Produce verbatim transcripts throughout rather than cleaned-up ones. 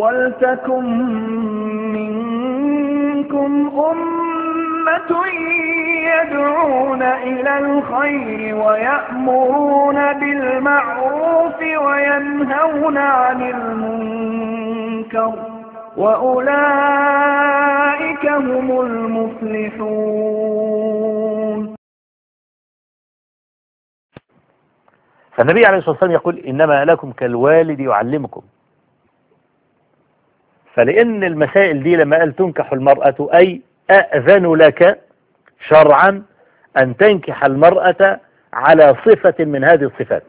ولتكن منكم أمة يدعون إلى الخير ويأمرون بالمعروف وينهون عن المنكر وأولئك هم المفلحون. فالنبي عليه الصلاة والسلام يقول إنما لكم كالوالد يعلمكم. فلأن المسائل دي لما قال تنكح المرأة أي أأذن لك شرعا أن تنكح المرأة على صفة من هذه الصفات.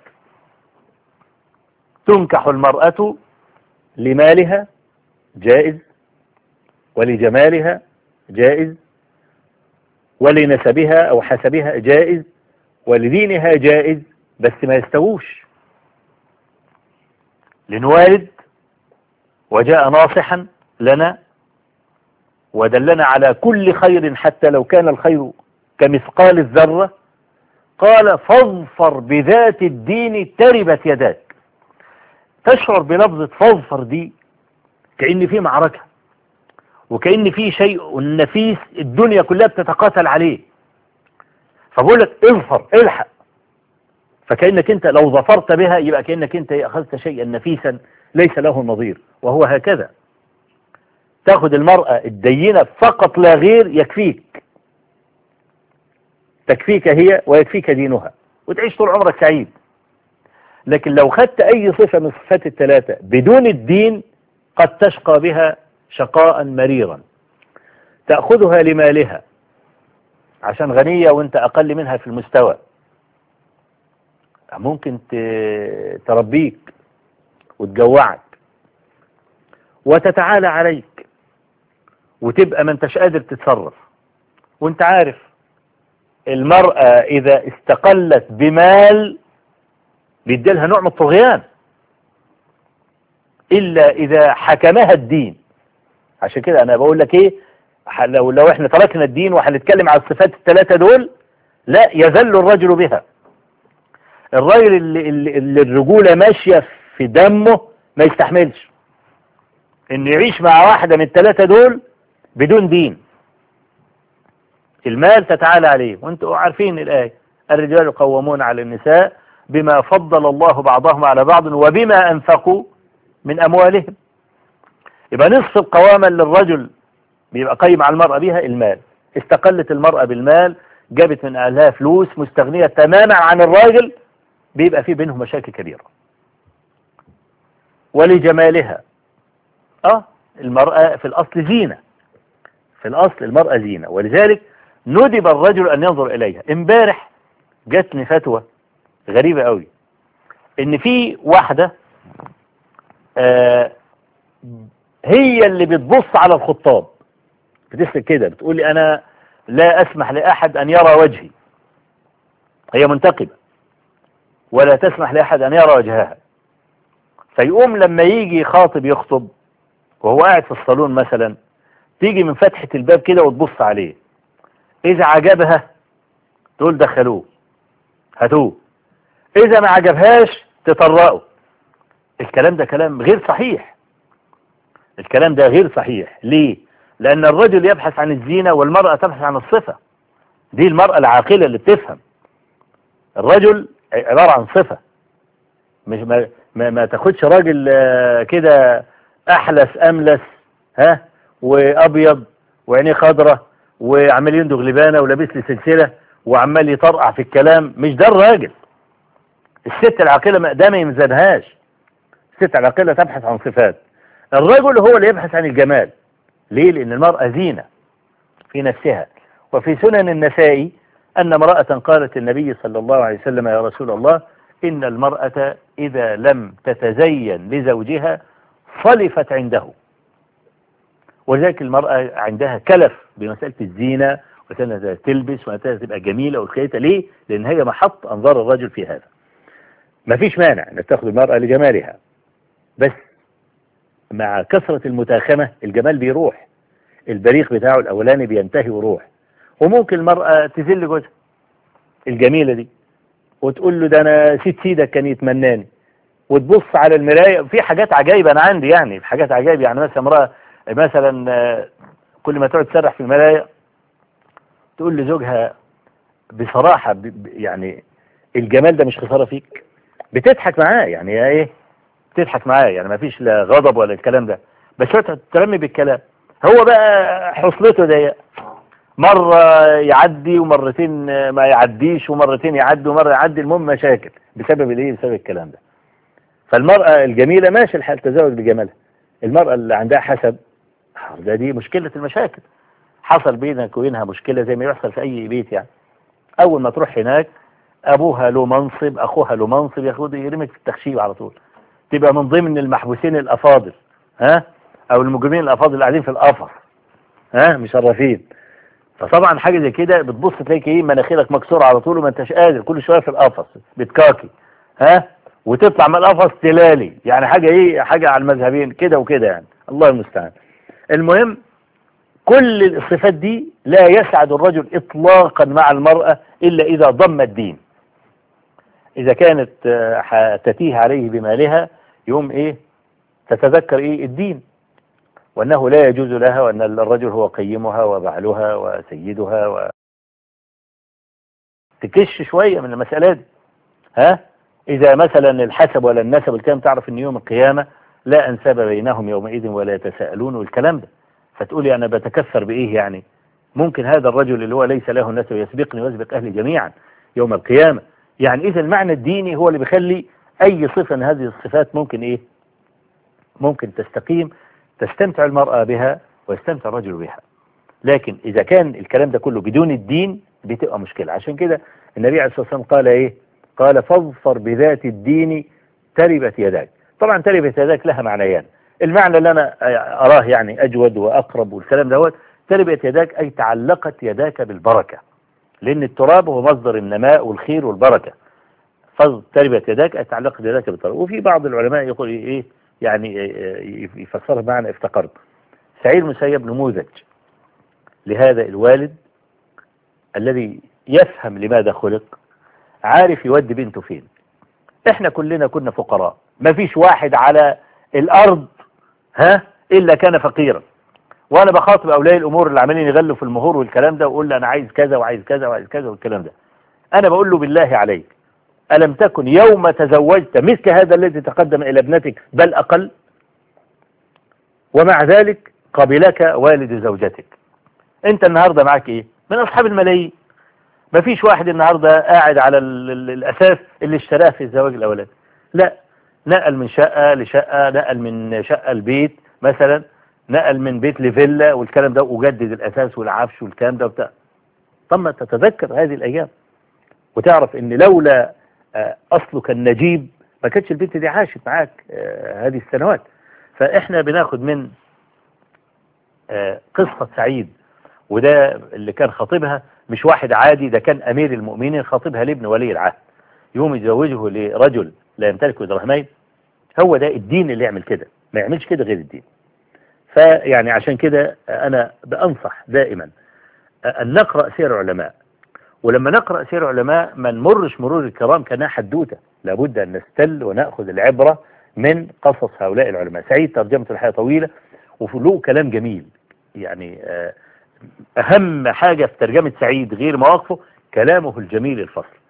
تنكح المرأة لمالها جائز، ولجمالها جائز، ولنسبها أو حسبها جائز، ولدينها جائز، بس ما يستووش. لنوالد وجاء ناصحا لنا ودلنا على كل خير حتى لو كان الخير كمثقال الذرة، قال فاظفر بذات الدين تربت يداك. تشعر بلفظة فاظفر دي كأن في معركة، وكأن في شيء نفيس الدنيا كلها بتتقاتل عليه، فبقول لك اظفر الحق. فكأنك انت لو ظفرت بها يبقى كأنك انت اخذت شيئا نفيسا ليس له نظير. وهو هكذا، تاخذ المرأة الدينة فقط لا غير يكفيك، تكفيك هي ويكفيك دينها وتعيش طول عمرك سعيد. لكن لو خدت اي صفة من صفات الثلاثة بدون الدين قد تشقى بها شقاء مريرا. تأخذها لمالها عشان غنية وانت اقل منها في المستوى، ممكن تربيك وتجوعك وتتعالى عليك وتبقى ما انتش قادر تتصرف. وانت عارف المرأة اذا استقلت بمال بيديلها نوع من الطغيان الا اذا حكمها الدين. عشان كده انا بقول لك ايه، لو لو احنا تركنا الدين وهنتكلم على الصفات الثلاثة دول لا يذل الرجل بها. الراجل اللي, اللي الرجولة ماشية في دمه ما يستحملش ان يعيش مع واحدة من الثلاثة دول بدون دين. المال تتعالى عليه، وانتوا عارفين الآية الرجال قوامون على النساء بما فضل الله بعضهم على بعض وبما أنفقوا من أموالهم. يبقى نصف القوامة للرجل بيبقى قيم على المرأة بيها المال. استقلت المرأة بالمال، جابت من أهلها فلوس، مستغنية تماما عن الراجل، بيبقى في بينهم مشاكل كبيرة. ولجمالها، اه المرأة في الأصل زينة، في الأصل المرأة زينة، ولذلك ندب الرجل أن ينظر إليها. امبارح جاتني فتوى غريبة قوي ان في واحدة آه هي اللي بتبص على الخطاب، بتسلك كده بتقول لي انا لا اسمح لاحد ان يرى وجهي. هي منتقبة ولا تسمح لاحد ان يرى وجهها. فيقوم لما يجي خاطب يخطب وهو قاعد في الصالون مثلا، تيجي من فتحة الباب كده وتبص عليه، اذا عجبها تقول دخلوه هاتوه، اذا ما عجبهاش تطرقه. الكلام ده كلام غير صحيح. الكلام ده غير صحيح. ليه؟ لان الرجل يبحث عن الزينة والمرأة تبحث عن الصفة. دي المرأة العاقلة اللي بتفهم. الرجل عبارة عن صفة، مش ما, ما, ما تاخدش راجل كده احلس املس ها وابيض وعينيه خضرة وعمال يندغ لبانة ولابس لي سلسلة وعمال يطرقع في الكلام. مش ده الراجل. الست العاقلة ده ما يمزنهاش. الست العاقلة تبحث عن صفات. الرجل هو اللي يبحث عن الجمال. ليه؟ لأن المرأة زينة في نفسها. وفي سنن النسائي أن امرأة قالت النبي صلى الله عليه وسلم يا رسول الله إن المرأة إذا لم تتزين لزوجها صلفت عنده. ولذلك المرأة عندها كلف بمسألة الزينة، وسنة تلبس وأنها تبقى جميلة والخيطة. ليه؟ لأن هي محط أنظار الرجل في هذا. ما فيش مانع أنك تأخذ المرأة لجمالها، بس مع كثرة المتاخمة الجمال بيروح، البريق بتاعه الأولاني بينتهي وروح. وممكن المرأة تذل جوزها الجميلة دي وتقول له ده أنا سيد سيدك كان يتمناني، وتبص على المراية في حاجات عجائب. أنا عندي يعني حاجات عجائب، يعني مثلا امرأة مثلا كل ما تقعد تسرح في المراية تقول لزوجها بصراحة يعني الجمال ده مش خسارة فيك، بتضحك معاه يعني يا ايه، بتضحك معاه يعني ما فيش لا غضب ولا الكلام ده، بس ترمي بالكلام. هو بقى حصلته ضيقة، مرة يعدي ومرتين ما يعديش ومرتين يعدي ومرة يعدي، المهم مشاكل بسبب الايه، بسبب الكلام ده. فالمرأة الجميلة ماشي الحال تزوج بجمالها، المرأة اللي عندها حسب ده دي مشكلة المشاكل. حصل بينك وبينها مشكلة زي ما يحصل في أي بيت يعني، أول ما تروح هناك أبوها له منصب، أخوها له منصب، ياخد يرمك في التخشيب على طول، تبقى من ضمن المحبوسين الأفاضل، ها، أو المجرمين الأفاضل اللي قاعدين في القفص، ها، مشرفين. فطبعا حاجة زي كده بتبص تلاقي ايه، مناخيرك مكسورة على طول وما انتش قادر، كل شوية في القفص بتكاكي، ها، وتطلع من القفص تلالي، يعني حاجة ايه، حاجة على المذهبين كده وكده يعني، الله المستعان. المهم كل الصفات دي لا يسعد الرجل اطلاقا مع المرأة الا اذا ضم الدين. اذا كانت تتيه عليه بمالها يوم ايه، تتذكر ايه، الدين، وانه لا يجوز لها، وان الرجل هو قيمها وبعلها وسيدها، و تكش شوية من المسألة دي، ها. إذا مثلا الحسب ولا النسب الكلام، تعرف أن يوم القيامة لا أنساب بينهم يومئذ ولا يتساءلون والكلام ده، فتقولي أنا بتكفر بإيه يعني؟ ممكن هذا الرجل اللي هو ليس له نسب يسبقني ويسبق أهلي جميعا يوم القيامة. يعني إذا المعنى الديني هو اللي بيخلي أي صفة من هذه الصفات ممكن إيه، ممكن تستقيم، تستمتع المرأة بها ويستمتع الرجل بها. لكن إذا كان الكلام ده كله بدون الدين بتبقى مشكلة. عشان كده النبي عليه الصلاة والسلام قال إيه، قال فاظفر بذات الدين تربت يداك. طبعا تربت يداك لها معنيان، المعنى اللي أنا أراه يعني أجود وأقرب والكلام دوت، تربت يداك أي تعلقت يداك بالبركة، لأن التراب هو مصدر النماء والخير والبركة. فتربت يداك أي تعلقت يداك بالبركة. وفي بعض العلماء يقول إيه، يعني يفسرها معنى افتقرت. سعيد المسيب نموذج لهذا الوالد الذي يفهم لماذا خلق، عارف يودي بنته فين. احنا كلنا كنا فقراء، ما فيش واحد على الارض ها الا كان فقيرا. وانا بخاطب اولياء الامور اللي عمالين يغلوا في المهور والكلام ده، واقول له انا عايز كذا وعايز كذا وعايز كذا والكلام ده، انا بقول له بالله عليك الم تكن يوم تزوجت مثل هذا الذي تقدم الى ابنتك بل اقل، ومع ذلك قبلك والد زوجتك. انت النهاردة معك ايه من اصحاب الملايين، ما فيش واحد النهاردة قاعد على الاساس اللي اشتراه في الزواج الاولاني، لا، نقل من شقة لشقة، نقل من شقة لبيت مثلا، نقل من بيت لفيلا والكلام ده، وجدد الاساس والعفش والكلام ده وبتاع. ثم تتذكر هذه الايام وتعرف ان لولا اصلك النجيب ما كانتش البنت دي عاشت معاك هذه السنوات. فاحنا بناخد من قصة سعيد، وده اللي كان خطيبها مش واحد عادي، ده كان أمير المؤمنين خطيبها لابن ولي العهد، يوم يزوجه لرجل لا يمتلك درهمين. هو ده الدين اللي يعمل كده، ما يعملش كده غير الدين. فيعني عشان كده أنا بأنصح دائما أن نقرأ سير العلماء، ولما نقرأ سير العلماء ما نمرش مرور الكرام كأنها حدوتة، لابد أن نستل ونأخذ العبرة من قصص هؤلاء العلماء. سعيد ترجمة الحياة طويلة وله كلام جميل، يعني أهم حاجة في ترجمة سعيد غير مواقفه كلامه الجميل الفصل.